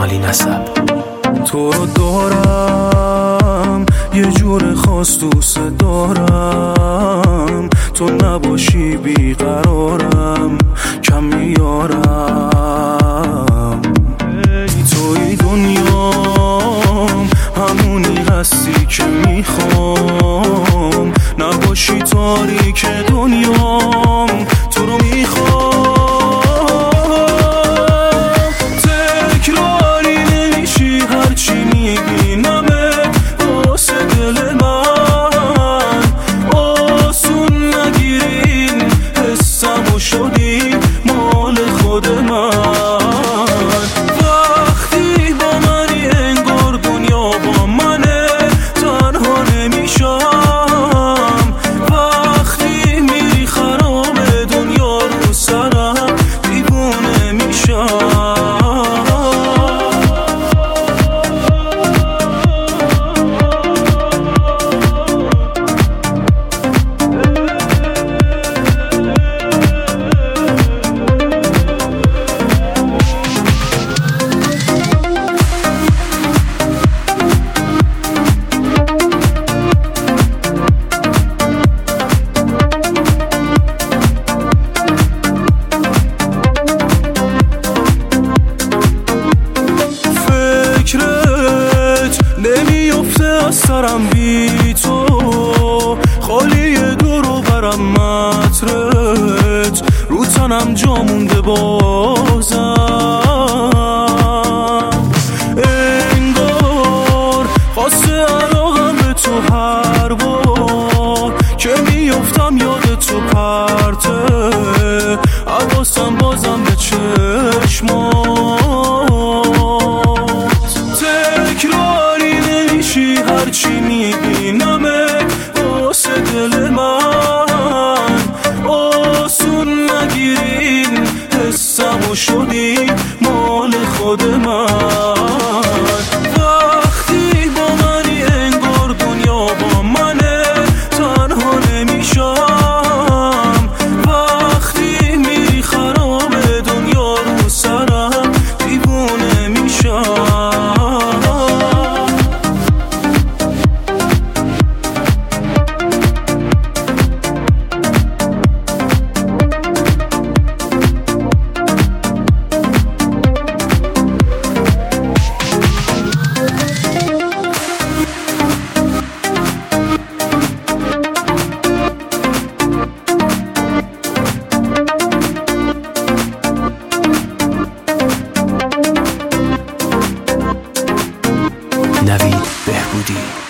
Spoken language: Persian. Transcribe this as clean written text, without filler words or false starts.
مالی نسب. تو رو دارم یه جور خاص دوست دارم، تو نباشی بیقرارم کم میارم. توی دنیام همونی هستی که میخوام، نباشی تاریک دنیام تو رو میخوام. تکراری نمیشی هرچی میبینمت واسه دل من، آسون نگیرین حسمو شدی مال خود من. وقتی با منی انگار دنیا با منه، تنها نمیشم. وقتی میری خراب دنیا رو سرم دیوونه میشم. نمیفته از سرم بی تو، خالی دور و برم مطرت، رو تنم جا مونده بازم. انگار خواسته علاقم به تو هر بار که میفتم یاد تو پرته، حواسم بازم به چشمات. تکراری نمیشی هرچی میبینمت واسه دل من، آسون نگیرین حسمو شدی مال خود من. وقتی با منی انگار دنیا با منه، تنها نمیشم. وقتی میری خراب دنیا رو سرم دیوونه میشم. نوید بهبودی.